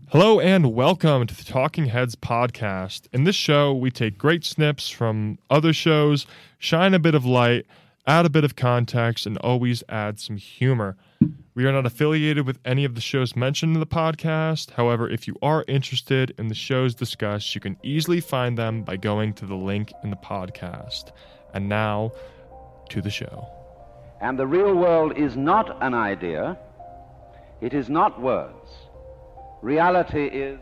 Hello and welcome to the Talking Heads podcast. In this show, we take great snips from other shows, shine a bit of light, add a bit of context, and always add some humor. We are not affiliated with any of the shows mentioned in the podcast. However, if you are interested in the shows discussed, you can easily find them by going to the link in the podcast. And now, to the show. And the real world is not an idea. It is not words. Reality is...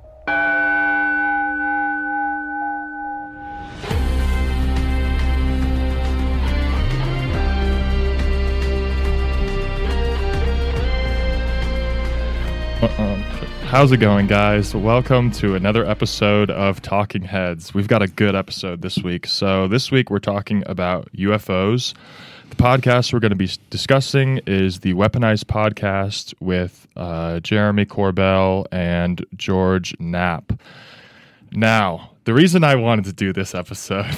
How's it going, guys? Welcome to another episode of Talking Heads. We've got a good episode this week. So this week we're talking about UFOs. The podcast we're going to be discussing is the Weaponized Podcast with Jeremy Corbell and George Knapp. Now, the reason I wanted to do this episode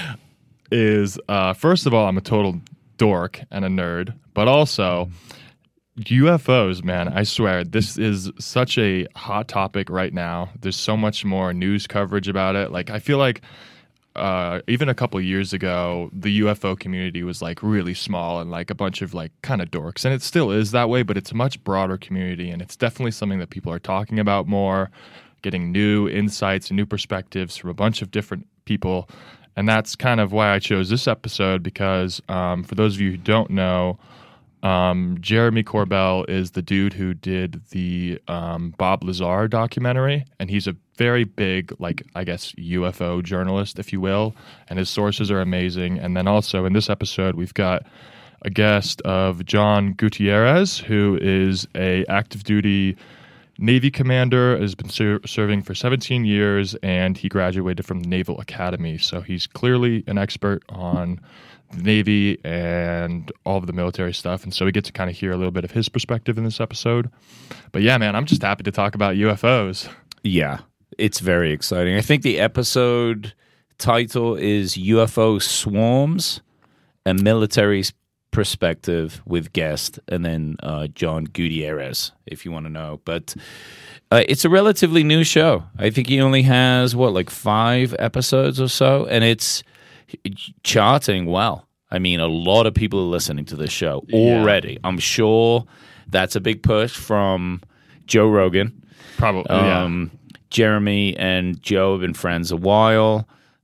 is, first of all, I'm a total dork and a nerd, but also... UFOs, man, I swear, this is such a hot topic right now. There's so much more news coverage about it. Like, I feel like even a couple years ago, the UFO community was like really small and like a bunch of like kind of dorks. And it still is that way, but it's a much broader community. And it's definitely something that people are talking about more, getting new insights and new perspectives from a bunch of different people. And that's kind of why I chose this episode because for those of you who don't know, Jeremy Corbell is the dude who did the Bob Lazar documentary, and he's a very big, like, I guess, UFO journalist, if you will, and his sources are amazing. And then also in this episode, we've got a guest of John Gutierrez, who is a active duty Navy commander, has been serving for 17 years, and he graduated from the Naval Academy. So he's clearly an expert on the Navy and all of the military stuff. And so we get to kind of hear a little bit of his perspective in this episode. But yeah, man, I'm just happy to talk about UFOs. Yeah, it's very exciting. I think the episode title is UFO Swarms, a military perspective with guest, and then John Gutierrez, if you want to know. But it's a relatively new show. I think he only has, like 5 episodes or so, and it's charting well. I mean, a lot of people are listening to this show already. Yeah. I'm sure that's a big push from Joe Rogan. Probably, yeah. Jeremy and Joe have been friends a while.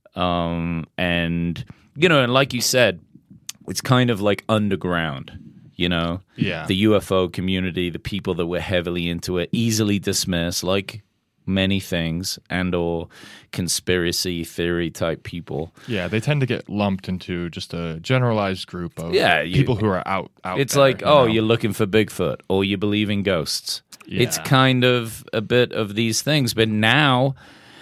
And, and like you said, it's kind of like underground, Yeah. The UFO community, the people that were heavily into it, easily dismissed, like many things, and or conspiracy theory type people. Yeah, they tend to get lumped into just a generalized group of people who are out it's there, like, you're looking for Bigfoot, or you believe in ghosts. Yeah. It's kind of a bit of these things. But now,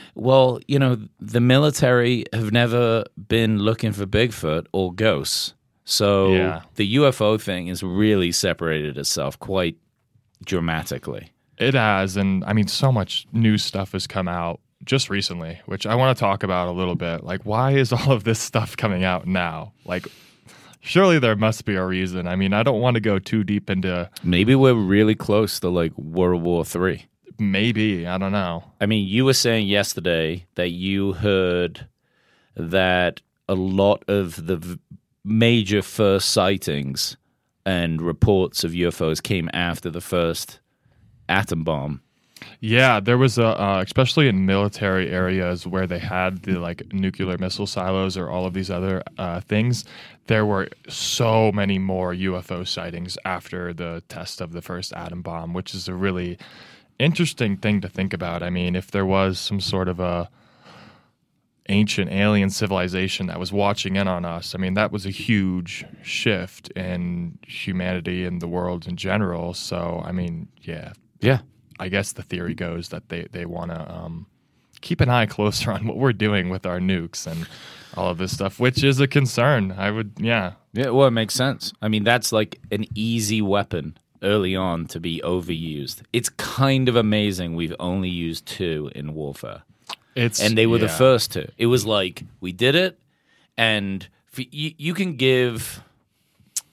the military have never been looking for Bigfoot or ghosts. So the UFO thing has really separated itself quite dramatically. It has, and I mean, so much new stuff has come out just recently, which I want to talk about a little bit. Like, why is all of this stuff coming out now? Like, surely there must be a reason. I mean, I don't want to go too deep into... Maybe we're really close to, like, World War III. Maybe, I don't know. I mean, you were saying yesterday that you heard that a lot of the major first sightings and reports of UFOs came after the first atom bomb. Yeah, there was especially in military areas where they had the like nuclear missile silos or all of these other things, there were so many more UFO sightings after the test of the first atom bomb, which is a really interesting thing to think about. I mean, if there was some sort of a ancient alien civilization that was watching in on us, I mean, that was a huge shift in humanity and the world in general. So, I mean, yeah. I guess the theory goes that they want to keep an eye closer on what we're doing with our nukes and all of this stuff, which is a concern. Yeah, well, it makes sense. I mean, that's like an easy weapon early on to be overused. It's kind of amazing we've only used 2 in warfare. And they were the first 2. It was like, we did it, and you can give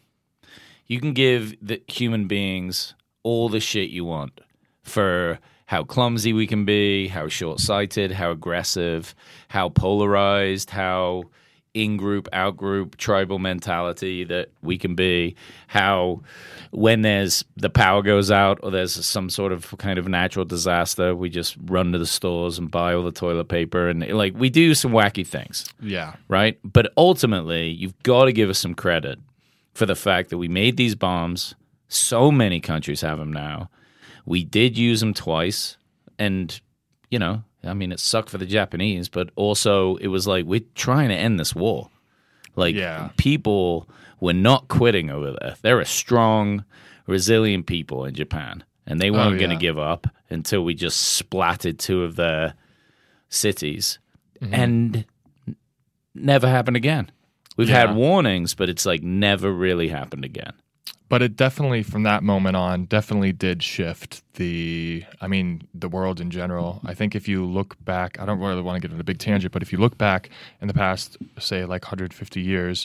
the human beings all the shit you want for how clumsy we can be, how short-sighted, how aggressive, how polarized, how in-group, out-group, tribal mentality that we can be, how when the power goes out or there's some sort of kind of natural disaster, we just run to the stores and buy all the toilet paper, and like we do some wacky things. Yeah. Right? But ultimately, you've got to give us some credit for the fact that we made these bombs. So many countries have them now. We did use them twice, and, you know, I mean, it sucked for the Japanese, but also it was like, we're trying to end this war. Like, people were not quitting over there. They're a strong, resilient people in Japan, and they weren't going to give up until we just splatted 2 of their cities, and never happened again. We've had warnings, but it's like never really happened again. But it definitely, from that moment on, definitely did shift the world in general. I think if you look back, I don't really want to get into a big tangent, but if you look back in the past, say, like 150 years,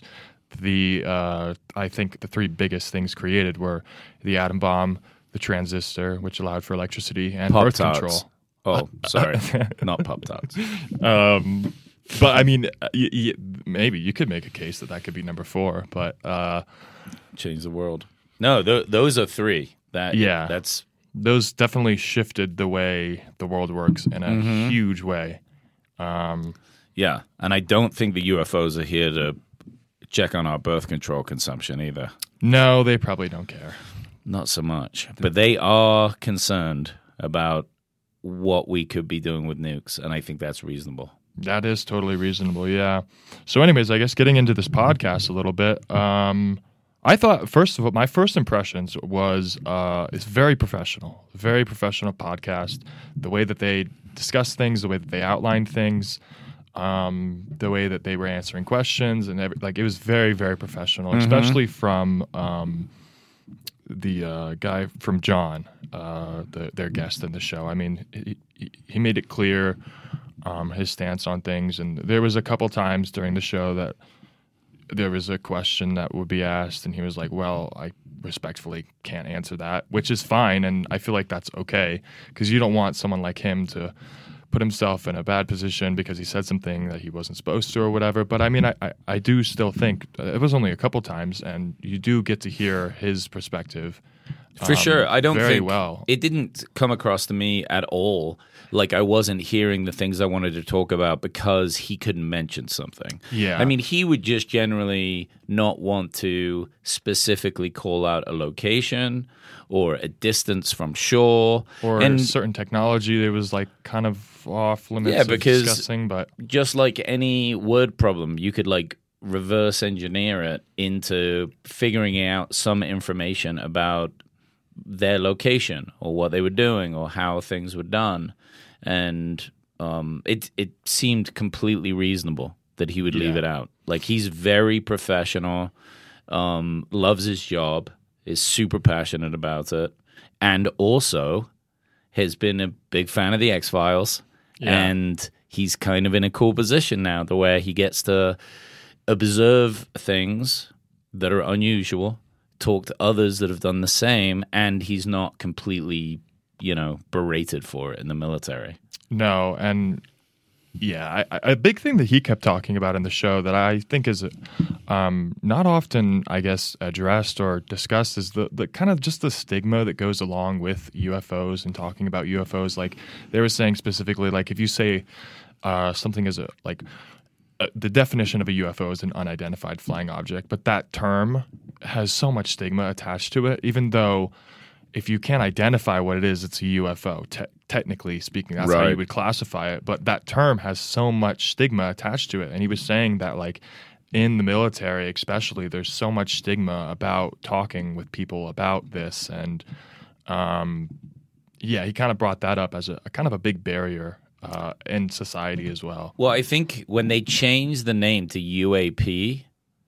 I think the 3 biggest things created were the atom bomb, the transistor, which allowed for electricity, and birth control. Oh, sorry. Not Pop-Tarts. But, I mean, maybe you could make a case that could be number 4, but... change the world. No, those are 3. Those definitely shifted the way the world works in a huge way. Yeah, and I don't think the UFOs are here to check on our birth control consumption either. No, they probably don't care. Not so much. But they are concerned about what we could be doing with nukes, and I think that's reasonable. That is totally reasonable, yeah. So anyways, I guess getting into this podcast a little bit, I thought, first of all, my first impressions was it's very professional podcast. The way that they discuss things, the way that they outline things, the way that they were answering questions, and it was very, very professional, especially from the guy from John, their guest in the show. I mean, he made it clear his stance on things, and there was a couple times during the show that there was a question that would be asked, and he was like, well, I respectfully can't answer that, which is fine, and I feel like that's okay, because you don't want someone like him to put himself in a bad position because he said something that he wasn't supposed to or whatever. But I mean, I do still think it was only a couple times, and you do get to hear his perspective. For sure. I don't think well. It didn't come across to me at all like I wasn't hearing the things I wanted to talk about because he couldn't mention something. Yeah. I mean, he would just generally not want to specifically call out a location or a distance from shore. Or a certain technology that was like kind of off limits of discussing. But just like any word problem, you could like reverse engineer it into figuring out some information about their location or what they were doing or how things were done. And it seemed completely reasonable that he would leave it out. Like, he's very professional, loves his job, is super passionate about it, and also has been a big fan of the X-Files. Yeah. And he's kind of in a cool position now, the where he gets to observe things that are unusual, talk to others that have done the same, and he's not completely, berated for it in the military. No, and a big thing that he kept talking about in the show that I think is not often, I guess, addressed or discussed is the kind of just the stigma that goes along with UFOs and talking about UFOs. Like, they were saying specifically, like, if you say something is the definition of a UFO is an unidentified flying object, but that term has so much stigma attached to it, even though if you can't identify what it is, it's a UFO. Technically speaking, that's how you would classify it. But that term has so much stigma attached to it. And he was saying that, like, in the military especially, there's so much stigma about talking with people about this. And, he kind of brought that up as a kind of a big barrier in society as well. Well, I think when they changed the name to UAP,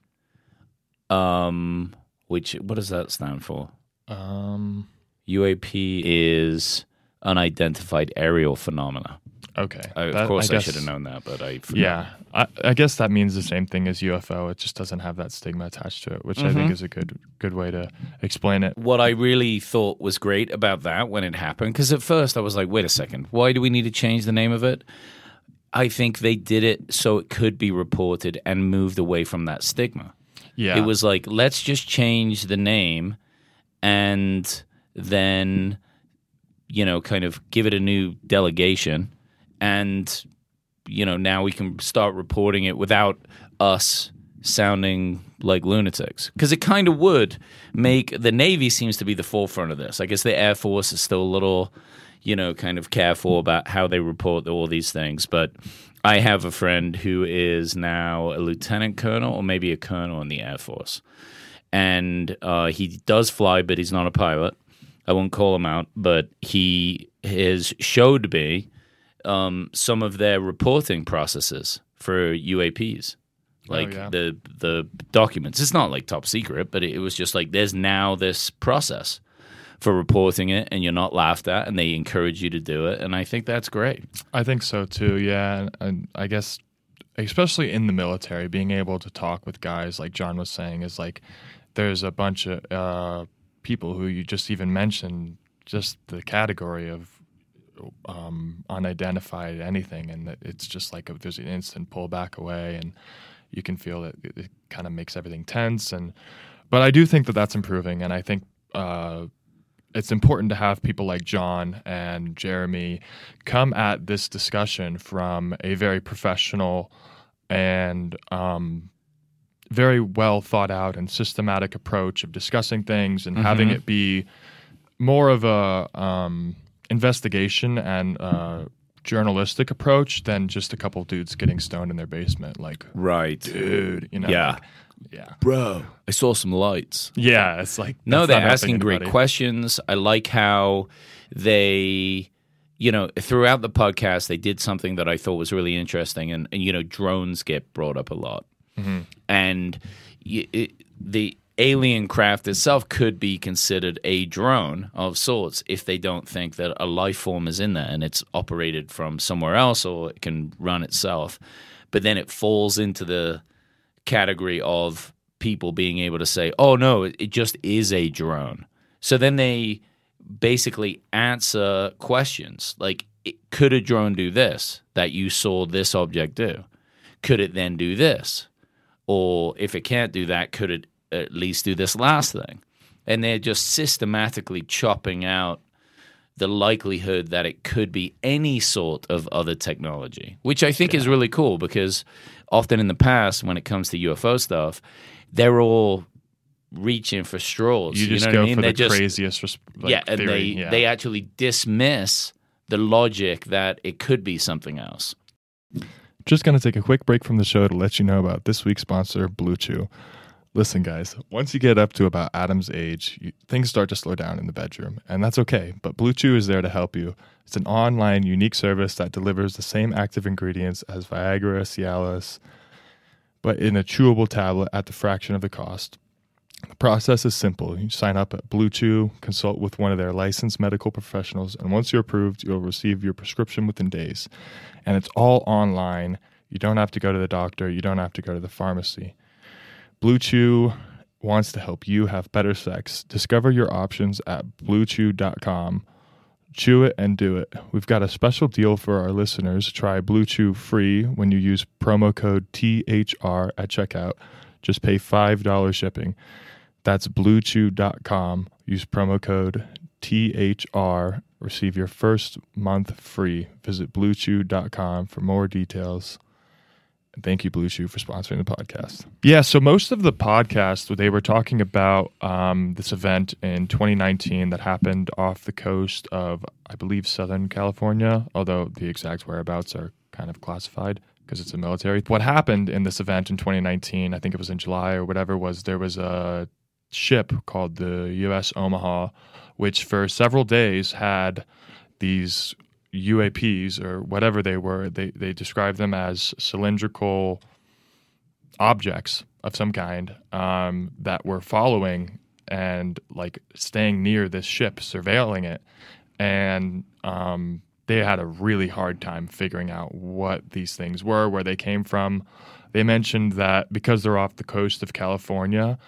what does that stand for? UAP is unidentified aerial phenomena. Okay. Of course, I guess, should have known that, but I forgot. Yeah. I guess that means the same thing as UFO. It just doesn't have that stigma attached to it, which I think is a good way to explain it. What I really thought was great about that when it happened, because at first I was like, wait a second, why do we need to change the name of it? I think they did it so it could be reported and moved away from that stigma. Yeah. It was like, let's just change the name and then, kind of give it a new delegation. And, now we can start reporting it without us sounding like lunatics. Because it kind of would make the Navy seems to be the forefront of this. I guess the Air Force is still a little, kind of careful about how they report all these things. But I have a friend who is now a lieutenant colonel or maybe a colonel in the Air Force. And he does fly, but he's not a pilot. I won't call him out, but he has showed me some of their reporting processes for UAPs, like the documents. It's not like top secret, but it was just like there's now this process for reporting it, and you're not laughed at, and they encourage you to do it, and I think that's great. I think so too, yeah. And I guess especially in the military, being able to talk with guys like John was saying is like there's a bunch of people who you just even mentioned, just the category of unidentified anything, and it's just like there's an instant pull back away, and you can feel that it kind of makes everything tense. But I do think that that's improving, and I think it's important to have people like John and Jeremy come at this discussion from a very professional and very well thought out and systematic approach of discussing things and having it be more of a investigation and journalistic approach than just a couple dudes getting stoned in their basement. Like, right, dude, yeah. Like, yeah, bro, I saw some lights. Yeah, it's like no, they're asking great questions. I like how they, throughout the podcast, they did something that I thought was really interesting, and drones get brought up a lot, and the alien craft itself could be considered a drone of sorts if they don't think that a life form is in there and it's operated from somewhere else or it can run itself, but then it falls into the category of people being able to say, oh no, it just is a drone. So then they basically answer questions like, could a drone do this that you saw this object do? Could it then do this? Or if it can't do that, could it at least do this last thing? And they're just systematically chopping out the likelihood that it could be any sort of other technology, which I think is really cool, because often in the past, when it comes to UFO stuff, they're all reaching for straws. You just know go what I mean? for They're the craziest and theory. they actually dismiss the logic that it could be something else. Just going to take a quick break from the show to let you know about this week's sponsor, Blue Chew. Listen, guys, once you get up to about Adam's age, things start to slow down in the bedroom, and that's okay, but Blue Chew is there to help you. It's an online, unique service that delivers the same active ingredients as Viagra, Cialis, but in a chewable tablet at the fraction of the cost. The process is simple. You sign up at Blue Chew, consult with one of their licensed medical professionals, and once you're approved, you'll receive your prescription within days. And it's all online. You don't have to go to the doctor. You don't have to go to the pharmacy. Blue Chew wants to help you have better sex. Discover your options at BlueChew.com. Chew it and do it. We've got a special deal for our listeners. Try Blue Chew free when you use promo code THR at checkout. Just pay $5 shipping. That's BlueChew.com. Use promo code THR. Receive your first month free. Visit BlueChew.com for more details. Thank you, Blue Chew, for sponsoring the podcast. Yeah, so most of the podcast, they were talking about this event in 2019 that happened off the coast of, I believe, Southern California, although the exact whereabouts are kind of classified because it's a military. What happened in this event in 2019, I think it was in July or whatever, was there was a ship called the U.S. Omaha, which for several days had these UAPs or whatever they were. They described them as cylindrical objects of some kind that were following and like staying near this ship, surveilling it. And they had a really hard time figuring out what these things were, where they came from. They mentioned that because they're off the coast of California,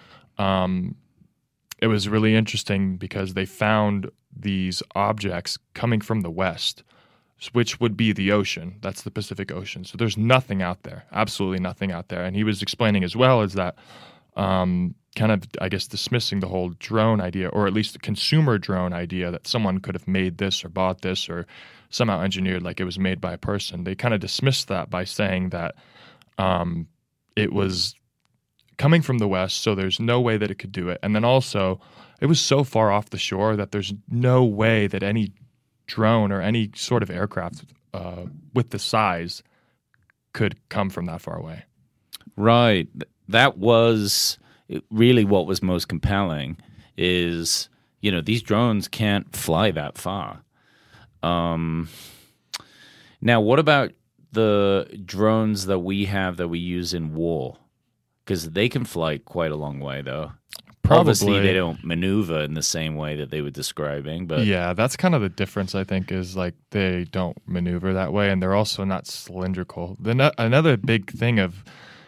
it was really interesting because they found these objects coming from the west, which would be the ocean. That's the Pacific Ocean. So there's nothing out there, absolutely nothing out there. And he was explaining as well is that kind of, I guess, dismissing the whole drone idea, or at least the consumer drone idea that someone could have made this or bought this or somehow engineered like it was made by a person. They kind of dismissed that by saying that it was coming from the west, so there's no way that it could do it. And then also, it was so far off the shore that there's no way that any drone or any sort of aircraft with the size could come from that far away. Right. That was really what was most compelling is, these drones can't fly that far. Now, what about the drones that we have that we use in war? Because they can fly quite a long way, though. Probably. Obviously, they don't maneuver in the same way that they were describing. But yeah, that's kind of the difference, I think, is like they don't maneuver that way, and they're also not cylindrical. Another big thing of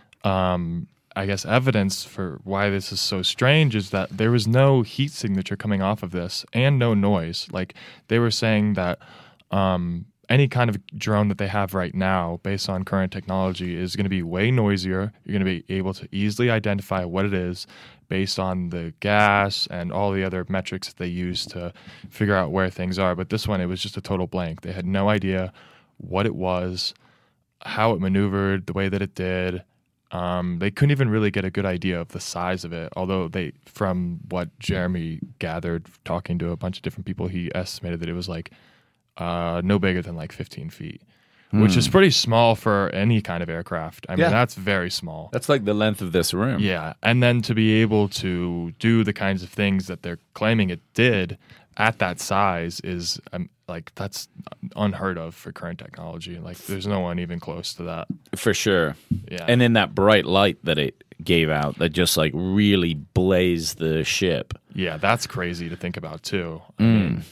I guess, evidence for why this is so strange is that there was no heat signature coming off of this and no noise. Like, they were saying that any kind of drone that they have right now, based on current technology, is going to be way noisier. You're going to be able to easily identify what it is based on the gas and all the other metrics that they use to figure out where things are. But this one, it was just a total blank. They had no idea what it was, how it maneuvered, the way that it did. They couldn't even really get a good idea of the size of it, although from what Jeremy gathered talking to a bunch of different people, he estimated that it was like no bigger than like 15 feet, which is pretty small for any kind of aircraft. I mean, that's very small. That's like the length of this room. Yeah, and then to be able to do the kinds of things that they're claiming it did at that size is that's unheard of for current technology. Like, there's no one even close to that. For sure. Yeah. And in that bright light that it gave out, that just like really blazed the ship. Yeah, that's crazy to think about too. I mean,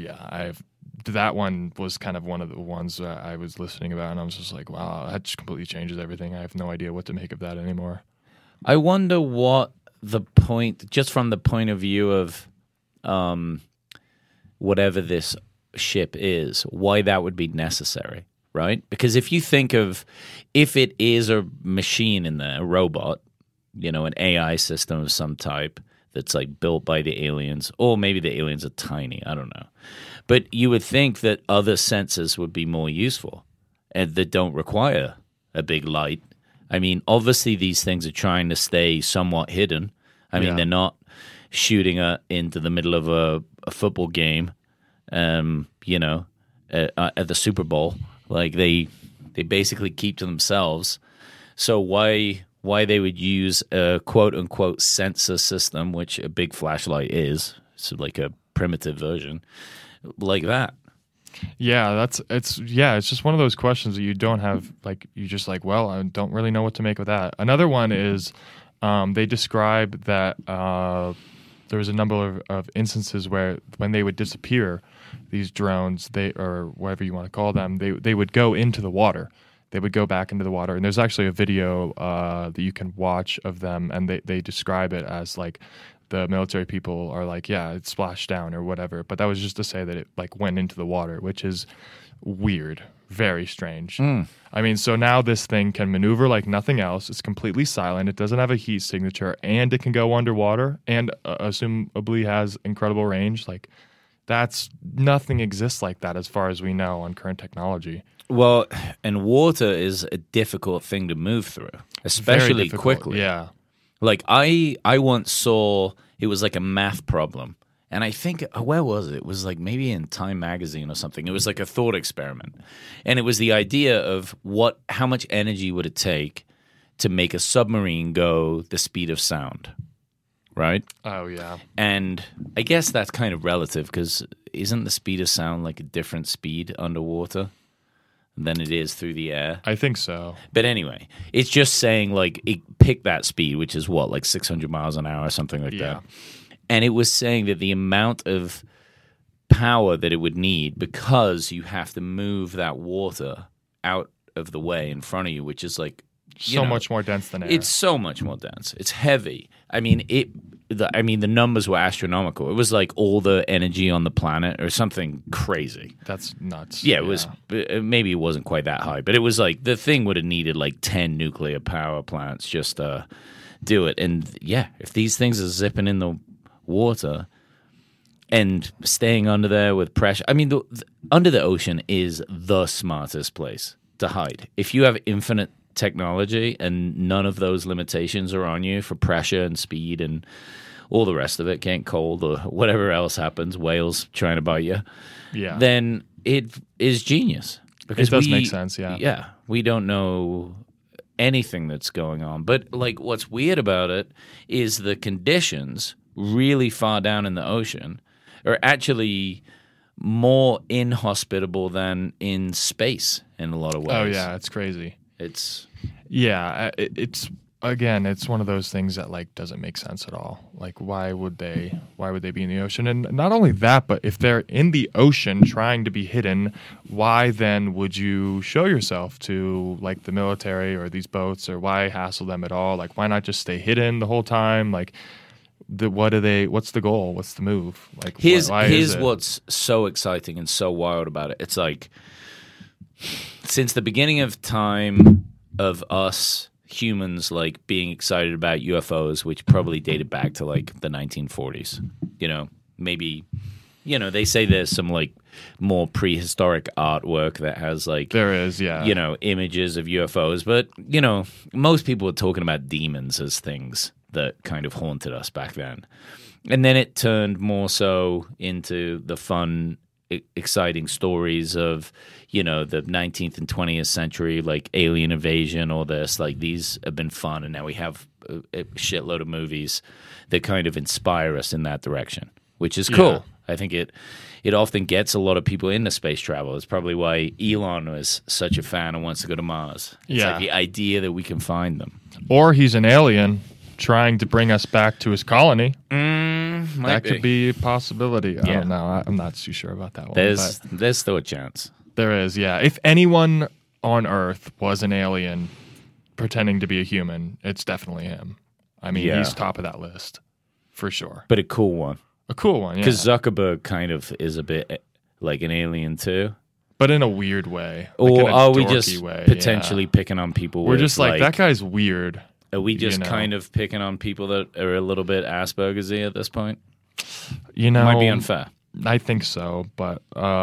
that one was kind of one of the ones that I was listening about, and I was just like, wow, that just completely changes everything. I have no idea what to make of that anymore. I wonder what the point, just from the point of view of whatever this ship is, why that would be necessary, right? Because if you think of, if it is a machine in there, a robot, an AI system of some type that's like built by the aliens, or maybe the aliens are tiny, I don't know. But you would think that other sensors would be more useful and that don't require a big light. I mean, obviously these things are trying to stay somewhat hidden. I mean, they're not shooting into the middle of a football game, at the Super Bowl. Like, they basically keep to themselves. So why they would use a quote-unquote sensor system, which a big flashlight is, so like a primitive version, like that. Yeah, it's just one of those questions that you don't have, like, you just like, well, I don't really know what to make of that. Another one is they describe that there was a number of instances where when they would disappear, these drones, or whatever you want to call them, they would go into the water. They would go back into the water. And there's actually a video that you can watch of them, and they describe it as like the military people are like, yeah, it splashed down or whatever. But that was just to say that it like went into the water, which is weird, very strange. I mean, so now this thing can maneuver like nothing else. It's completely silent. It doesn't have a heat signature, and it can go underwater, and assumably has incredible range. Like, nothing exists like that as far as we know on current technology. Well, and water is a difficult thing to move through, especially quickly. Yeah. Like, I once saw, it was like a math problem. And I think, where was it? It was like maybe in Time magazine or something. It was like a thought experiment. And it was the idea of how much energy would it take to make a submarine go the speed of sound, right? Oh, yeah. And I guess that's kind of relative, because isn't the speed of sound like a different speed underwater than it is through the air? I think so. But anyway, it's just saying, like, it picked that speed, which is what, like 600 miles an hour or something like that. And it was saying that the amount of power that it would need because you have to move that water out of the way in front of you, which is like So much more dense than air. It's so much more dense. It's heavy. I mean, the numbers were astronomical. It was like all the energy on the planet or something crazy. That's nuts. Yeah, it was. Maybe it wasn't quite that high, but it was like the thing would have needed like 10 nuclear power plants just to do it. And yeah, if these things are zipping in the water and staying under there with pressure, I mean, under the ocean is the smartest place to hide. If you have infinite technology and none of those limitations are on you for pressure and speed and all the rest of it, can't cold or whatever else happens, whales trying to bite you, then it is genius. Because it does make sense, yeah. Yeah, we don't know anything that's going on. But like what's weird about it is the conditions really far down in the ocean are actually more inhospitable than in space in a lot of ways. Oh, yeah, it's crazy. It's it's one of those things that like doesn't make sense at all. Like why would they be in the ocean? And not only that, but if they're in the ocean trying to be hidden, why then would you show yourself to like the military or these boats, or why hassle them at all? Like why not just stay hidden the whole time? Like what's the goal? What's the move? Like here's what's so exciting and so wild about it. It's like since the beginning of time of us humans like being excited about UFOs, which probably dated back to like the 1940s, maybe, they say there's some like more prehistoric artwork that has like, there is, yeah, images of UFOs, but most people are talking about demons as things that kind of haunted us back then. And then it turned more so into the fun, exciting stories of, the 19th and 20th century, like alien invasion, all this, like these have been fun. And now we have a shitload of movies that kind of inspire us in that direction, which is cool. Yeah. I think it often gets a lot of people into space travel. It's probably why Elon was such a fan and wants to go to Mars. It's like the idea that we can find them. Or he's an alien trying to bring us back to his colony. Could be a possibility. I don't know. I'm not too sure about that one. There's still a chance. There is, yeah. If anyone on Earth was an alien pretending to be a human, it's definitely him. I mean, he's top of that list for sure. But a cool one. A cool one, yeah. Because Zuckerberg kind of is a bit like an alien too. But in a weird way. Or are we just potentially picking on people? We're just like, that guy's weird. Are we just kind of picking on people that are a little bit Asperger's-y at this point? It might be unfair. I think so, but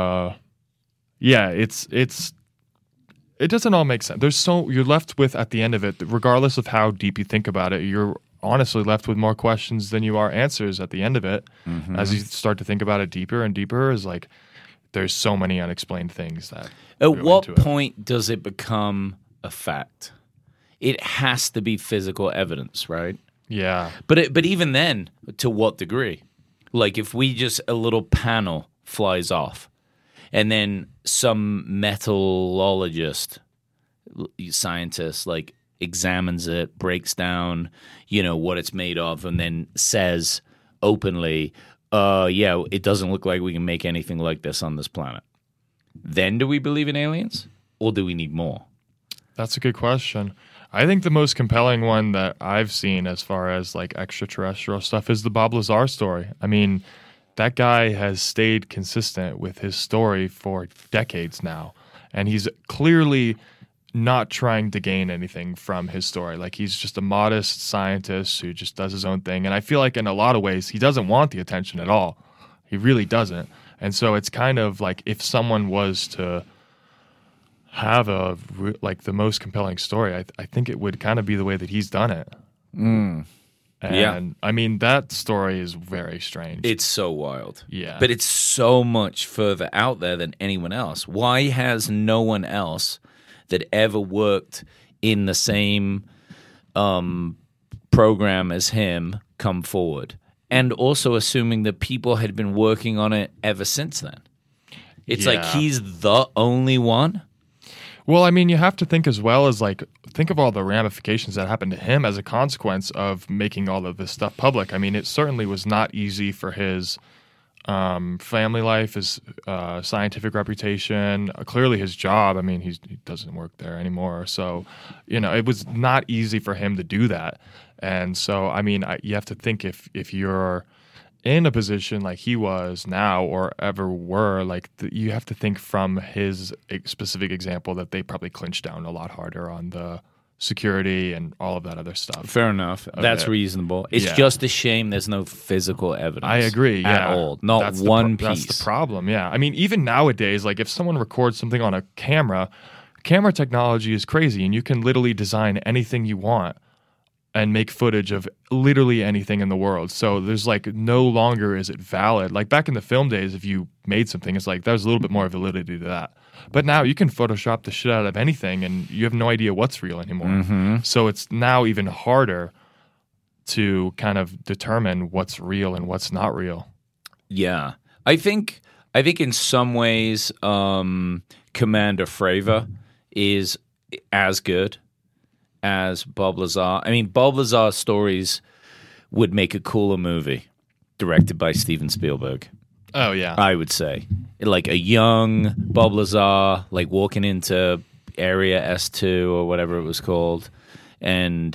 it doesn't all make sense. You're left with at the end of it, regardless of how deep you think about it, you're honestly left with more questions than you are answers at the end of it. Mm-hmm. As you start to think about it deeper and deeper, is like there's so many unexplained things that. At what point does it become a fact? It has to be physical evidence, right? Yeah. But even then, to what degree? Like if a little panel flies off and then some metallurgist, scientist, like examines it, breaks down, what it's made of, and then says openly, it doesn't look like we can make anything like this on this planet. Then do we believe in aliens? Or do we need more? That's a good question. I think the most compelling one that I've seen as far as like extraterrestrial stuff is the Bob Lazar story. I mean, that guy has stayed consistent with his story for decades now, and he's clearly not trying to gain anything from his story. Like he's just a modest scientist who just does his own thing, and I feel like in a lot of ways he doesn't want the attention at all. He really doesn't. And so it's kind of like if someone was to have the most compelling story, I think it would kind of be the way that he's done it. And I mean, that story is very strange. It's so wild. Yeah. But it's so much further out there than anyone else. Why has no one else that ever worked in the same program as him come forward? And also assuming that people had been working on it ever since then. It's like he's the only one. Well, I mean, you have to think as well as think of all the ramifications that happened to him as a consequence of making all of this stuff public. I mean, it certainly was not easy for his family life, his scientific reputation, clearly his job. I mean, he doesn't work there anymore. So, it was not easy for him to do that. And so, I mean, you have to think if you're in a position like he was now or ever were, like you have to think from his specific example that they probably clinched down a lot harder on the security and all of that other stuff. Fair enough. That's reasonable. It's just a shame there's no physical evidence. I agree. At all. Not one piece. That's the problem. Yeah. I mean, even nowadays, like if someone records something on a camera technology is crazy, and you can literally design anything you want and make footage of literally anything in the world. So there's like no longer is it valid. Like back in the film days, if you made something, it's like there's a little bit more validity to that. But now you can Photoshop the shit out of anything and you have no idea what's real anymore. Mm-hmm. So it's now even harder to kind of determine what's real and what's not real. Yeah. I think in some ways Commander Fravor is as good as Bob Lazar. I mean, Bob Lazar's stories would make a cooler movie directed by Steven Spielberg. Oh, yeah. I would say. Like a young Bob Lazar, like walking into Area S2 or whatever it was called, and,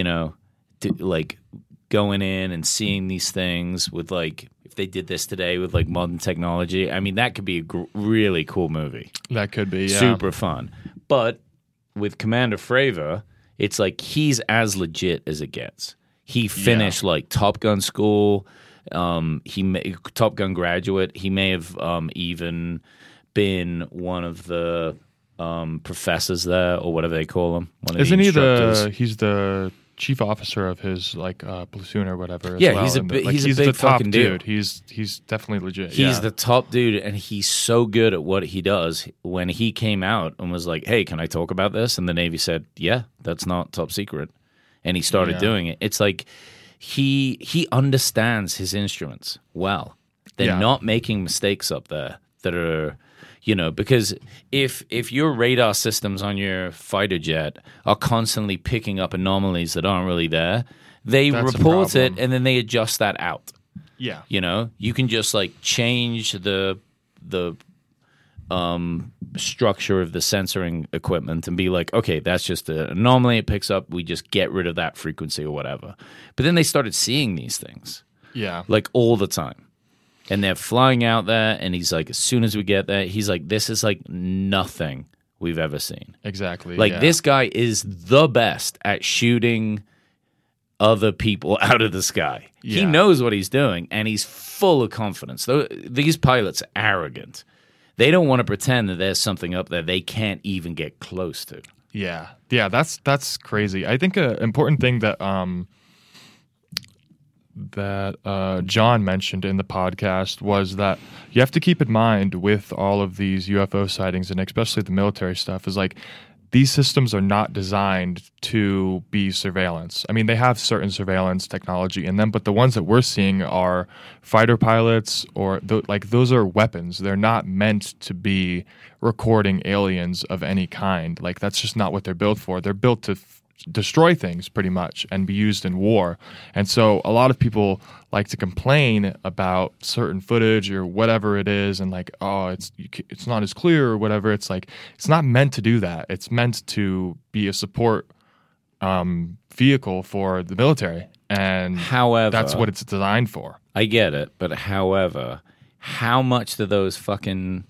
like going in and seeing these things with like, if they did this today with like modern technology, I mean, that could be a really cool movie. That could be, yeah. Super fun. But with Commander Fravor, it's like he's as legit as it gets. He finished like Top Gun school. Top Gun graduate. He may have even been one of the professors there, or whatever they call him. Isn't he he's the chief officer of his like platoon or whatever? Yeah, well. he's a he's big the top fucking dude. He's definitely legit. He's the top dude, and he's so good at what he does. When he came out and was like, "Hey, can I talk about this?" and the Navy said, "Yeah, that's not top secret," and he started doing it. It's like he understands his instruments well. They're not making mistakes up there that are, because if your radar systems on your fighter jet are constantly picking up anomalies that aren't really there, they report it and then they adjust that out. Yeah. You can just like change the structure of the censoring equipment and be like, okay, that's just an anomaly it picks up. We just get rid of that frequency or whatever. But then they started seeing these things. Yeah. Like all the time. And they're flying out there, and he's like, as soon as we get there, he's like, this is like nothing we've ever seen. Exactly. Like this guy is the best at shooting other people out of the sky. Yeah. He knows what he's doing, and he's full of confidence. These pilots are arrogant. They don't want to pretend that there's something up there they can't even get close to. Yeah. Yeah, that's crazy. I think an important thing that John mentioned in the podcast was that you have to keep in mind with all of these UFO sightings, and especially the military stuff, is like these systems are not designed to be surveillance. I mean, they have certain surveillance technology in them, but the ones that we're seeing are fighter pilots or those are weapons. They're not meant to be recording aliens of any kind. Like that's just not what they're built for. They're built to destroy things pretty much and be used in war. And so a lot of people like to complain about certain footage or whatever it is, and like, oh, it's not as clear or whatever. It's like it's not meant to do that. It's meant to be a support vehicle for the military, and however, that's what it's designed for. I get it, but however, how much do those fucking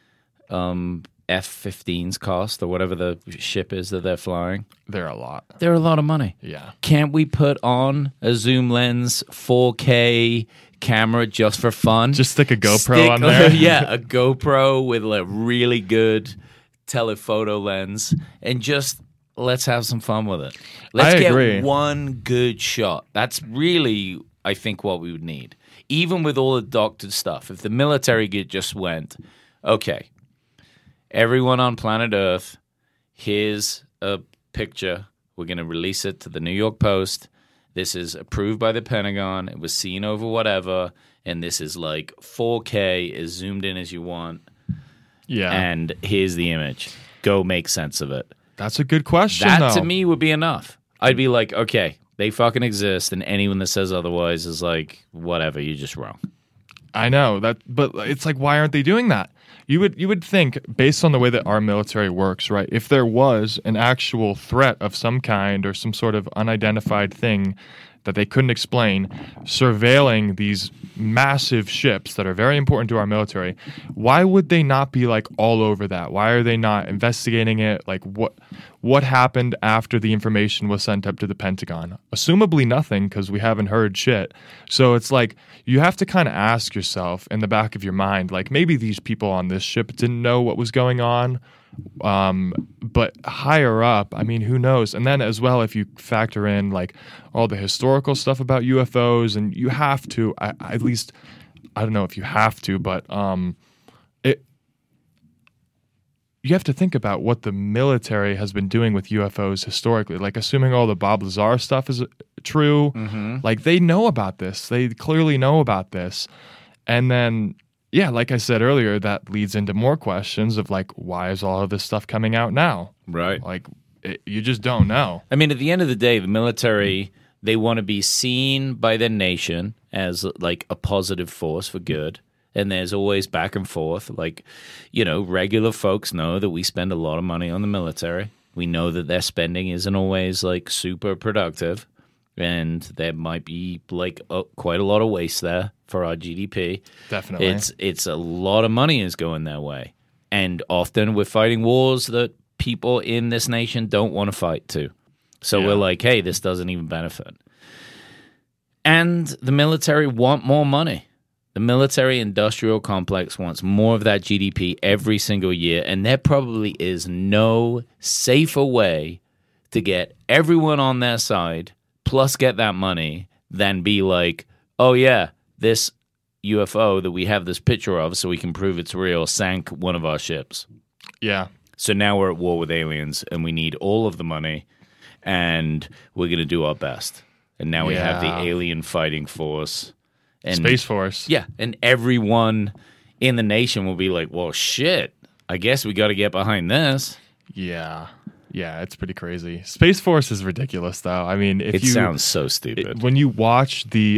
F-15s cost, or whatever the ship is that they're flying? They're a lot. They're a lot of money. Yeah. Can't we put on a zoom lens 4K camera just for fun? Just stick a GoPro on there. Yeah, a GoPro with a really good telephoto lens, and just let's have some fun with it. Let's get one good shot. That's really, I think, what we would need. Even with all the doctored stuff, if the military just went, okay, everyone on planet Earth, here's a picture. We're going to release it to the New York Post. This is approved by the Pentagon. It was seen over whatever. And this is like 4K, as zoomed in as you want. Yeah. And here's the image. Go make sense of it. That's a good question, That, though. to me, would be enough. I'd be like, okay, they fucking exist, and anyone that says otherwise is like, whatever, you're just wrong. I know that, but it's like, why aren't they doing that? You would think, based on the way that our military works, right? If there was an actual threat of some kind or some sort of unidentified thing that they couldn't explain, surveilling these massive ships that are very important to our military, why would they not be like all over that? Why are they not investigating it? Like what happened after the information was sent up to the Pentagon? Assumably nothing, because we haven't heard shit. So it's like you have to kind of ask yourself in the back of your mind, like maybe these people on this ship didn't know what was going on. But higher up, I mean, who knows? And then as well, if you factor in like all the historical stuff about UFOs, and you have to, at least, I don't know if you have to, but you have to think about what the military has been doing with UFOs historically. Like, assuming all the Bob Lazar stuff is true, like they know about this. They clearly know about this. And then, yeah, like I said earlier, that leads into more questions of like, why is all of this stuff coming out now? Right. Like, you just don't know. I mean, at the end of the day, the military, they want to be seen by their nation as like a positive force for good. And there's always back and forth. Like, you know, regular folks know that we spend a lot of money on the military. We know that their spending isn't always like super productive. And there might be like quite a lot of waste there for our GDP. Definitely. It's a lot of money is going their way. And often we're fighting wars that people in this nation don't want to fight too. So we're like, hey, this doesn't even benefit. And the military want more money. The military industrial complex wants more of that GDP every single year. And there probably is no safer way to get everyone on their side plus get that money than be like, oh yeah, this UFO that we have this picture of so we can prove it's real sank one of our ships. Yeah. So now we're at war with aliens and we need all of the money and we're going to do our best. And now we have the alien fighting force. And, Space Force. Yeah, and everyone in the nation will be like, well, shit, I guess we got to get behind this. Yeah. Yeah, it's pretty crazy. Space Force is ridiculous, though. I mean, it sounds so stupid. When you watch the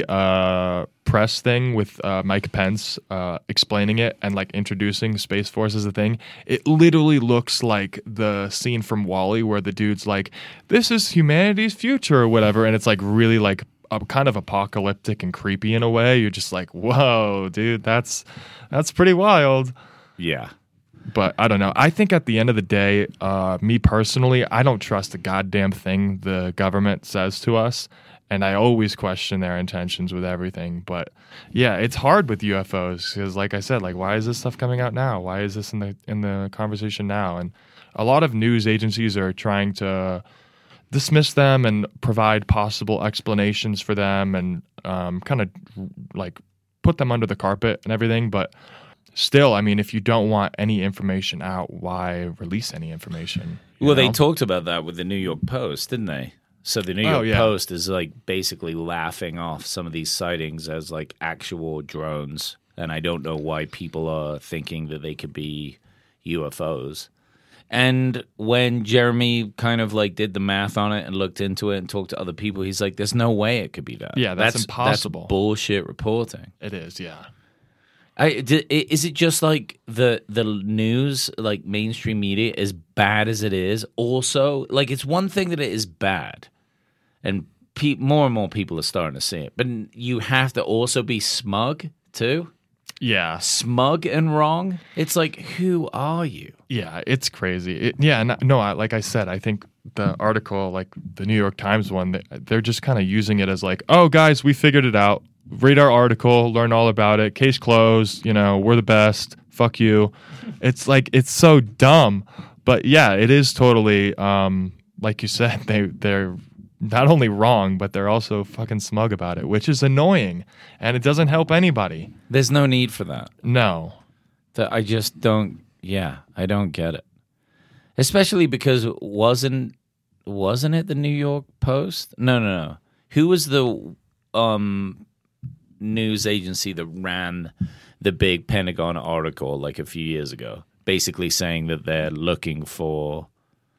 press thing with Mike Pence explaining it and like introducing Space Force as a thing, it literally looks like the scene from WALL-E where the dude's like, "This is humanity's future" or whatever, and it's like really like kind of apocalyptic and creepy in a way. You're just like, "Whoa, dude, that's pretty wild." Yeah. But I don't know. I think at the end of the day, me personally, I don't trust a goddamn thing the government says to us. And I always question their intentions with everything. But yeah, it's hard with UFOs because, like I said, like, why is this stuff coming out now? Why is this in the conversation now? And a lot of news agencies are trying to dismiss them and provide possible explanations for them and kind of like put them under the carpet and everything. But still, I mean, if you don't want any information out, why release any information? Well, they talked about that with the New York Post, didn't they? So the New York Post is like basically laughing off some of these sightings as like actual drones. And I don't know why people are thinking that they could be UFOs. And when Jeremy kind of like did the math on it and looked into it and talked to other people, he's like, there's no way it could be that. Yeah, that's impossible. That's bullshit reporting. It is, yeah. Is it just like the news, like mainstream media, as bad as it is? Also, like it's one thing that it is bad, and more and more people are starting to see it. But you have to also be smug too. Yeah, smug and wrong. It's like, who are you? Yeah, it's crazy. Like I said, I think the article, like the New York Times one, they're just kind of using it as like, oh, guys, we figured it out. Read our article, learn all about it. Case closed. You know, we're the best. Fuck you. It's like, it's so dumb. But yeah, it is totally, like you said, they're not only wrong, but they're also fucking smug about it, which is annoying. And it doesn't help anybody. There's no need for that. No. I just don't, I don't get it. Especially because wasn't it the New York Post? No. Who was the news agency that ran the big Pentagon article like a few years ago, basically saying that they're looking for,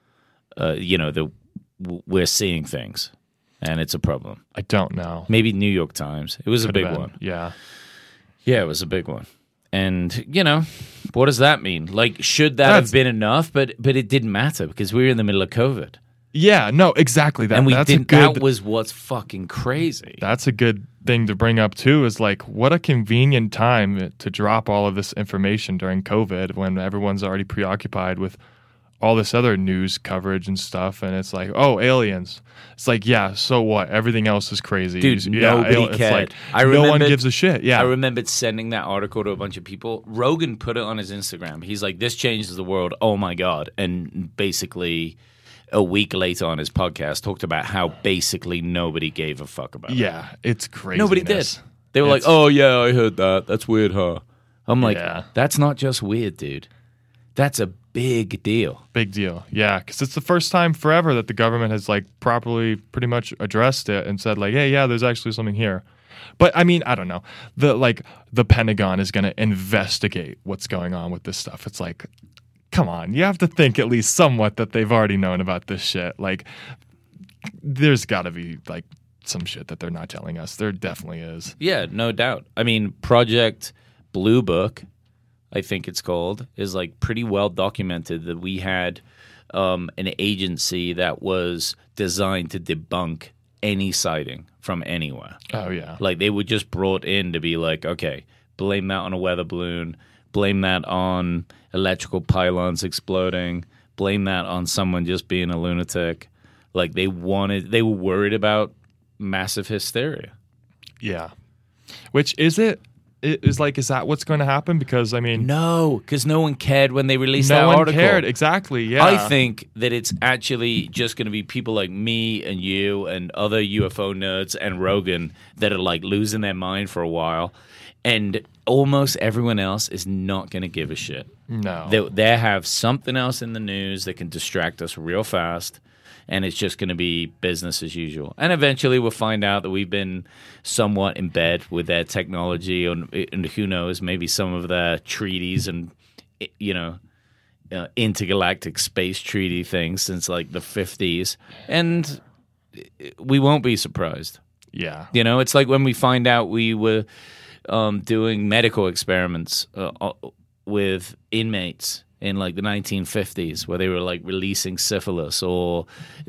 we're seeing things, and it's a problem. I don't know. Maybe New York Times. It was a big one. Yeah. Yeah, it was a big one. And, what does that mean? Like, should that have been enough? But it didn't matter because we were in the middle of COVID. Yeah, no, exactly. And that was what's fucking crazy. That's a good thing to bring up, too, is like, what a convenient time to drop all of this information during COVID when everyone's already preoccupied with all this other news coverage and stuff. And it's like, oh, aliens. It's like, yeah, so what? Everything else is crazy. Dude, nobody cared. No one gives a shit. Yeah. I remembered sending that article to a bunch of people. Rogan put it on his Instagram. He's like, this changes the world. Oh, my God. And basically, a week later on his podcast, talked about how basically nobody gave a fuck about it. Yeah, it's crazy. Nobody did. They were like, oh, yeah, I heard that. That's weird, huh? I'm like, that's not just weird, dude. That's a big deal. Big deal. Yeah, because it's the first time forever that the government has like properly pretty much addressed it and said like, hey, yeah, there's actually something here. But I mean, I don't know. The Pentagon is going to investigate what's going on with this stuff. It's like, come on, you have to think at least somewhat that they've already known about this shit. Like, there's got to be like some shit that they're not telling us. There definitely is. Yeah, no doubt. I mean, Project Blue Book, I think it's called, is like pretty well documented that we had an agency that was designed to debunk any sighting from anywhere. Oh, yeah. Like they were just brought in to be like, okay, blame that on a weather balloon, blame that on electrical pylons exploding, blame that on someone just being a lunatic. Like they were worried about massive hysteria. Yeah. Which is it? Is that what's going to happen? Because I mean, no, because no one cared when they released that article. No one cared, exactly. Yeah, I think that it's actually just going to be people like me and you and other UFO nerds and Rogan that are like losing their mind for a while, and almost everyone else is not going to give a shit. No, they have something else in the news that can distract us real fast. And it's just going to be business as usual. And eventually we'll find out that we've been somewhat in bed with their technology and who knows, maybe some of their treaties and, intergalactic space treaty things since like the 50s. And we won't be surprised. Yeah. It's like when we find out we were doing medical experiments with inmates in like the 1950s where they were like releasing syphilis or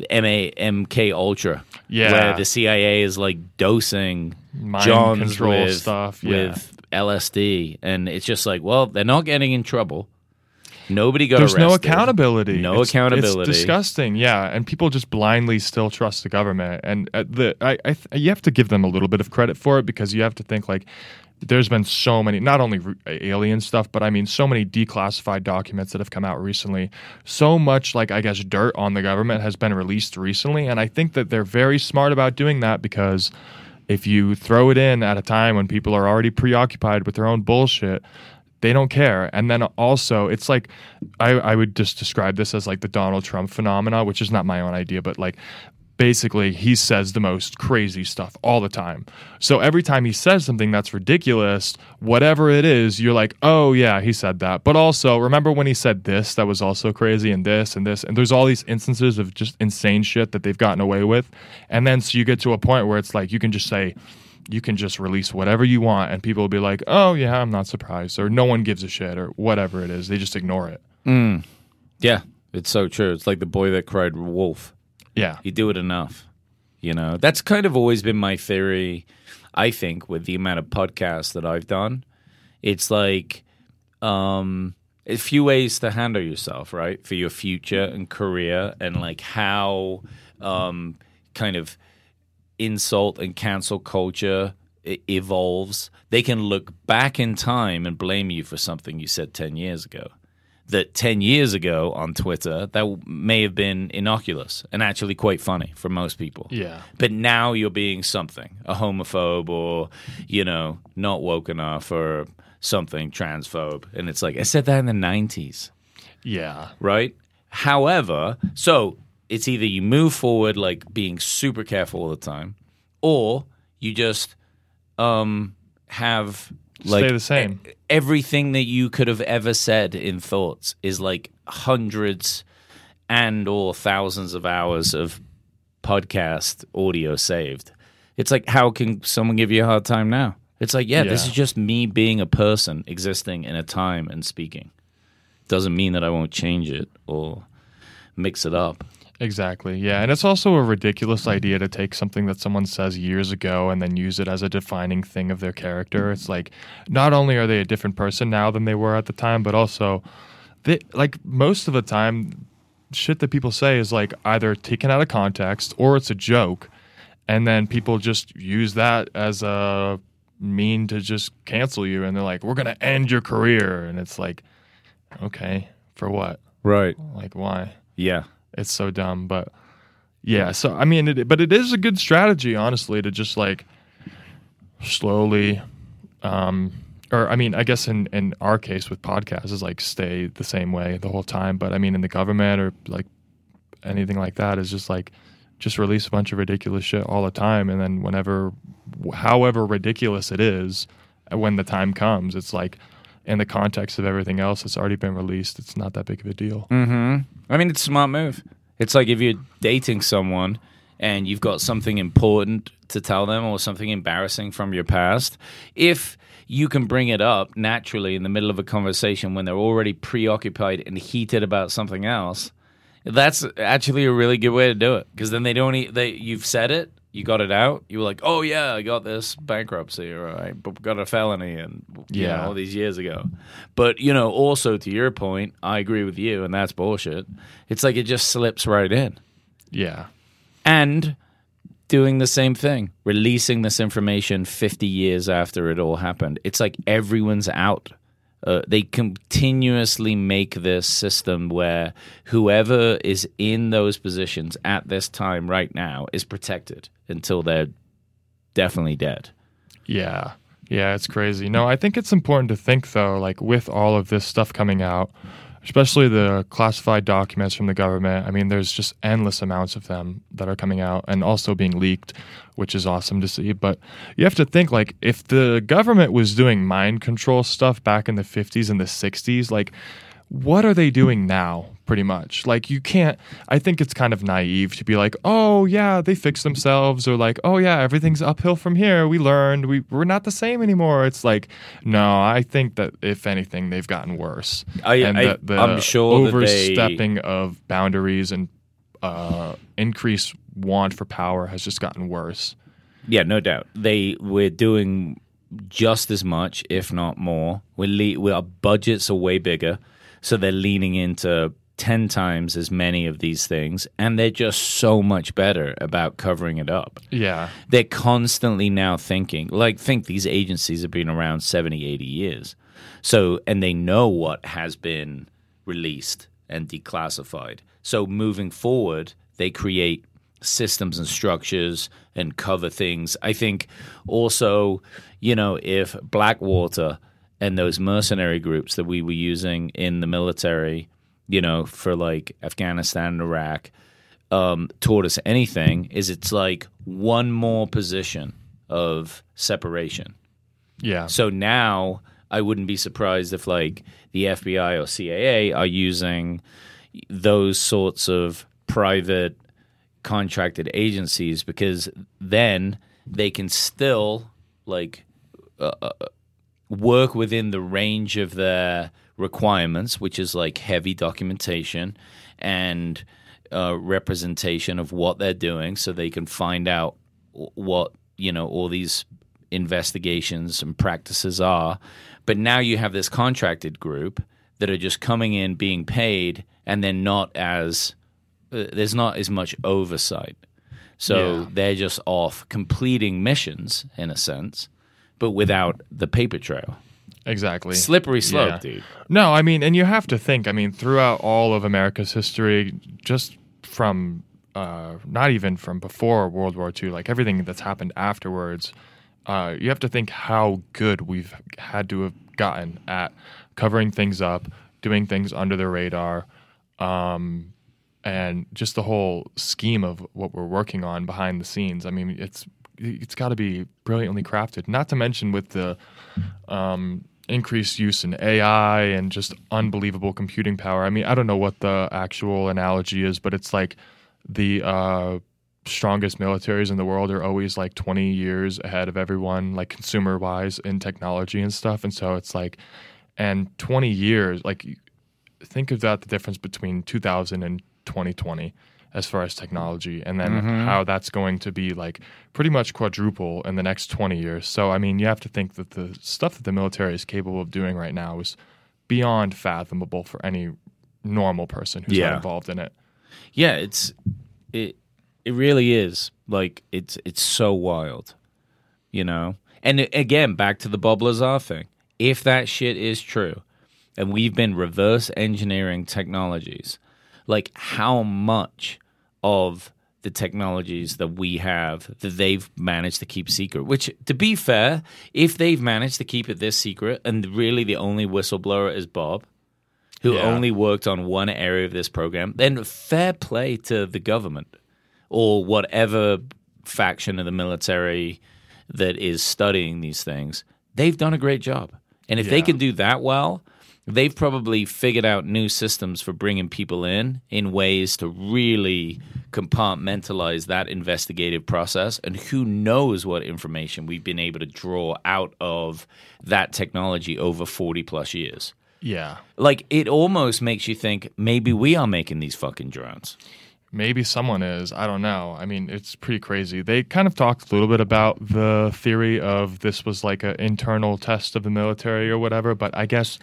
MK Ultra, where the CIA is like dosing mind Johns control with stuff with LSD, and it's just like, well, they're not getting in trouble. Nobody got There's arrested. no accountability. No accountability. It's disgusting. Yeah, and people just blindly still trust the government, and you have to give them a little bit of credit for it because you have to think like. There's been so many, not only alien stuff, but I mean, so many declassified documents that have come out recently. So much, like, I guess, dirt on the government has been released recently. And I think that they're very smart about doing that because if you throw it in at a time when people are already preoccupied with their own bullshit, they don't care. And then also, it's like, I would just describe this as like the Donald Trump phenomena, which is not my own idea, but like, basically, he says the most crazy stuff all the time. So every time he says something that's ridiculous, whatever it is, you're like, oh, yeah, he said that. But also, remember when he said this, that was also crazy, and this, and this. And there's all these instances of just insane shit that they've gotten away with. And then so you get to a point where it's like you can just release whatever you want, and people will be like, oh, yeah, I'm not surprised. Or no one gives a shit, or whatever it is. They just ignore it. Yeah, it's so true. It's like the boy that cried wolf. Yeah. You do it enough. That's kind of always been my theory, I think, with the amount of podcasts that I've done. It's like a few ways to handle yourself, right, for your future and career and like how kind of insult and cancel culture evolves. They can look back in time and blame you for something you said 10 years ago. That 10 years ago on Twitter, that may have been innocuous and actually quite funny for most people. Yeah. But now you're being something, a homophobe or, not woke enough or something, transphobe. And it's like, I said that in the 90s. Yeah. Right? However, so it's either you move forward like being super careful all the time or you just have... like stay the same. Everything that you could have ever said in thoughts is like hundreds and or thousands of hours of podcast audio saved. It's like, how can someone give you a hard time now? It's like, this Yeah. is just me being a person existing in a time and speaking. Doesn't mean that I won't change it or mix it up. Exactly. Yeah. And it's also a ridiculous idea to take something that someone says years ago and then use it as a defining thing of their character. It's like, not only are they a different person now than they were at the time, but also, like, most of the time, shit that people say is like either taken out of context or it's a joke. And then people just use that as a mean to just cancel you. And they're like, we're going to end your career. And it's like, okay, for what? Right. Like, why? Yeah. It's so dumb, but yeah. So I mean, but it is a good strategy, honestly, to just like slowly, or I mean, I guess in our case with podcasts is like stay the same way the whole time. But I mean, in the government or like anything like that is just like just release a bunch of ridiculous shit all the time, and then however ridiculous it is, when the time comes, it's like, in the context of everything else that's already been released, it's not that big of a deal. Mm-hmm. I mean, it's a smart move. It's like if you're dating someone and you've got something important to tell them or something embarrassing from your past, if you can bring it up naturally in the middle of a conversation when they're already preoccupied and heated about something else, that's actually a really good way to do it. Because then you've said it, you got it out. You were like, oh, yeah, I got this bankruptcy, or I got a felony, and all these years ago. But, also to your point, I agree with you, and that's bullshit. It's like it just slips right in. Yeah. And doing the same thing, releasing this information 50 years after it all happened. It's like everyone's out. They continuously make this system where whoever is in those positions at this time right now is protected until they're definitely dead. Yeah. Yeah, it's crazy. No, I think it's important to think, though, like with all of this stuff coming out, especially the classified documents from the government. I mean, there's just endless amounts of them that are coming out and also being leaked, which is awesome to see. But you have to think, like, if the government was doing mind control stuff back in the 50s and the 60s, like, what are they doing now, pretty much? Like, you can't, I think it's kind of naive to be like, oh, yeah, they fixed themselves, or like, oh, yeah, everything's uphill from here. We learned, we're not the same anymore. It's like, no, I think that if anything, they've gotten worse. I'm sure overstepping of boundaries and increased want for power has just gotten worse. Yeah, no doubt. We're doing just as much, if not more. Our budgets are way bigger. So they're leaning into 10 times as many of these things, and they're just so much better about covering it up. Yeah. They're constantly now think these agencies have been around 70, 80 years. So, and they know what has been released and declassified. So moving forward, they create systems and structures and cover things. I think also, if Blackwater and those mercenary groups that we were using in the military, for like Afghanistan and Iraq, taught us anything, is it's like one more position of separation. Yeah. So now I wouldn't be surprised if like the FBI or CIA are using those sorts of private contracted agencies, because then they can still like work within the range of their requirements, which is like heavy documentation and representation of what they're doing, so they can find out what all these investigations and practices are. But now you have this contracted group that are just coming in, being paid, and then there's not as much oversight. So they're just off completing missions in a sense, but without the paper trail. Exactly. Slippery slope, dude. No, I mean, and you have to think, throughout all of America's history, just from, not even from before World War II, like everything that's happened afterwards, you have to think how good we've had to have gotten at covering things up, doing things under the radar, and just the whole scheme of what we're working on behind the scenes. I mean, it's got to be brilliantly crafted. Not to mention with the increased use in AI and just unbelievable computing power. I mean, I don't know what the actual analogy is, but it's like the strongest militaries in the world are always like 20 years ahead of everyone, like consumer wise in technology and stuff. And so it's like, and 20 years, like think about the difference between 2000 and 2020 as far as technology, and then how that's going to be like pretty much quadruple in the next 20 years. So, I mean, you have to think that the stuff that the military is capable of doing right now is beyond fathomable for any normal person who's not involved in it. Yeah, it really is. Like, it's so wild, you know? And again, back to the Bob Lazar thing. If that shit is true, and we've been reverse engineering technologies, like how much of the technologies that we have that they've managed to keep secret, which, to be fair, if they've managed to keep it this secret and really the only whistleblower is Bob, who only worked on one area of this program, then fair play to the government or whatever faction of the military that is studying these things. They've done a great job. And if they can do that well, they've probably figured out new systems for bringing people in ways to really compartmentalize that investigative process. And who knows what information we've been able to draw out of that technology over 40 plus years. Yeah. Like, it almost makes you think maybe we are making these fucking drones. Maybe someone is. I don't know. I mean, it's pretty crazy. They kind of talked a little bit about the theory of this was like an internal test of the military or whatever, but I guess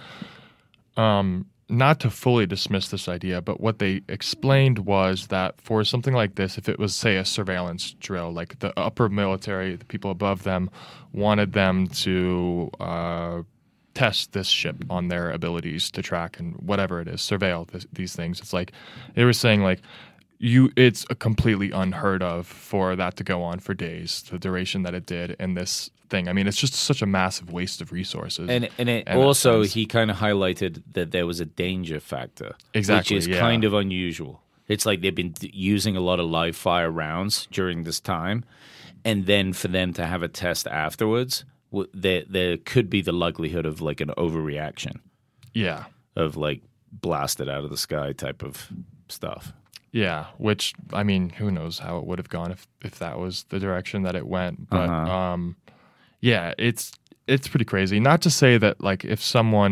not to fully dismiss this idea, but what they explained was that for something like this, if it was, say, a surveillance drill, like the upper military, the people above them wanted them to test this ship on their abilities to track and whatever it is, surveil these things. It's like they were saying, like, it's a completely unheard of for that to go on for days, the duration that it did in this thing. I mean, it's just such a massive waste of resources. And it also, he kind of highlighted that there was a danger factor. Exactly, which is kind of unusual. It's like they've been using a lot of live fire rounds during this time, and then for them to have a test afterwards, there could be the likelihood of like an overreaction. Yeah. Of like blasted out of the sky type of stuff. Yeah, which, I mean, who knows how it would have gone if that was the direction that it went. But yeah, it's pretty crazy. Not to say that, like, if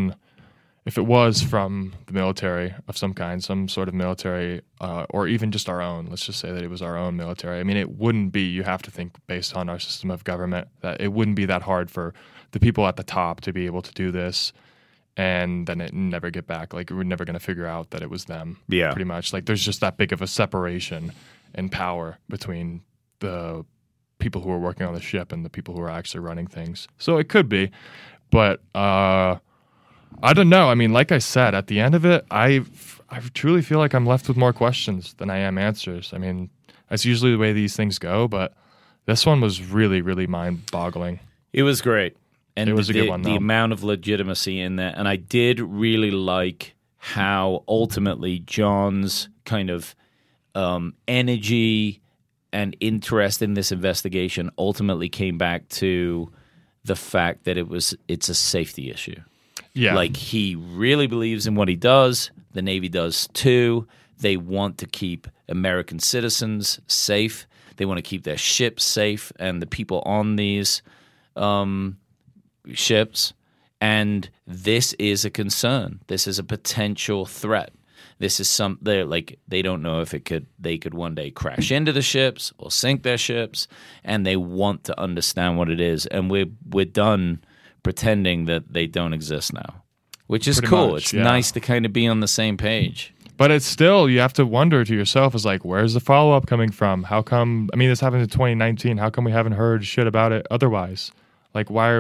it was from the military of some kind, some sort of military, or even just our own, let's just say that it was our own military. I mean, it wouldn't be, you have to think based on our system of government, that it wouldn't be that hard for the people at the top to be able to do this. And then it never get back. Like, we're never going to figure out that it was them. Yeah. Pretty much. Like, there's just that big of a separation in power between the people who are working on the ship and the people who are actually running things. So it could be. But I don't know. I mean, like I said, at the end of it, I truly feel like I'm left with more questions than I am answers. I mean, that's usually the way these things go. But this one was really, really mind-boggling. It was great. And it was a good one, though. The amount of legitimacy in there. And I did really like how ultimately John's kind of energy and interest in this investigation ultimately came back to the fact that it's a safety issue. Yeah. Like, he really believes in what he does. The Navy does too. They want to keep American citizens safe. They want to keep their ships safe and the people on these ships, and this is a concern. This is a potential threat. This is something like they don't know if they could one day crash into the ships or sink their ships, and they want to understand what it is. And we're done pretending that they don't exist now, which is Pretty cool. much, It's yeah. nice to kind of be on the same page. But it's still, you have to wonder to yourself, is like, where's the follow-up coming from? How come, I mean, this happened in 2019. How come we haven't heard shit about it otherwise? Like, why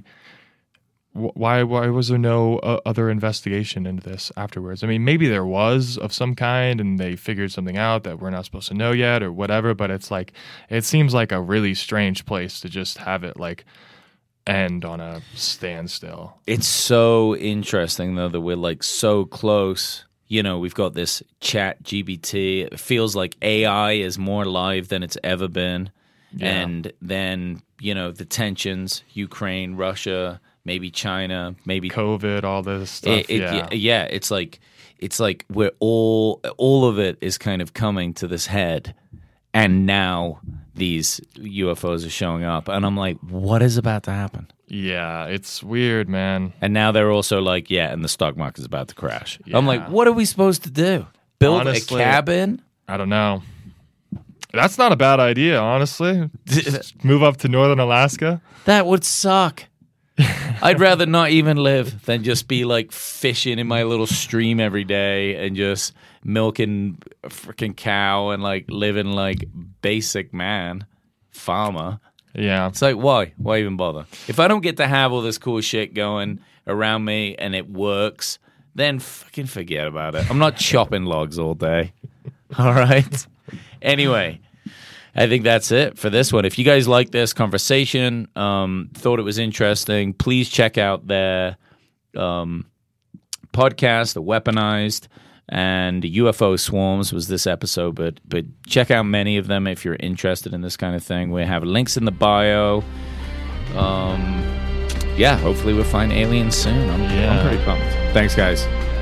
was there no other investigation into this afterwards? I mean, maybe there was of some kind and they figured something out that we're not supposed to know yet or whatever, but it's like, it seems like a really strange place to just have it like end on a standstill. It's so interesting, though, that we're like so close. You know, we've got this chat GBT. It feels like AI is more live than it's ever been. Yeah. And then, you know, the tensions, Ukraine, Russia, maybe China, maybe COVID, all this stuff. Yeah, it's like we're all of it is kind of coming to this head. and now these UFOs are showing up, and I'm like, what is about to happen? Yeah, it's weird, man. And now they're also like, yeah, and the stock market's about to crash. Yeah. I'm like, what are we supposed to do? Build Honestly, a cabin? I don't know. That's not a bad idea, honestly. Just move up to northern Alaska. That would suck. I'd rather not even live than just be like fishing in my little stream every day and just milking a freaking cow and like living like basic man farmer. Yeah. It's like, why? Why even bother? If I don't get to have all this cool shit going around me and it works, then fucking forget about it. I'm not chopping logs all day. All right? Anyway, I think that's it for this one. If you guys like this conversation, thought it was interesting, please check out their podcast, The Weaponized, and UFO Swarms was this episode, but check out many of them if you're interested in this kind of thing. We have links in the bio. Yeah, hopefully we'll find aliens soon. I'm pretty pumped. Thanks, guys.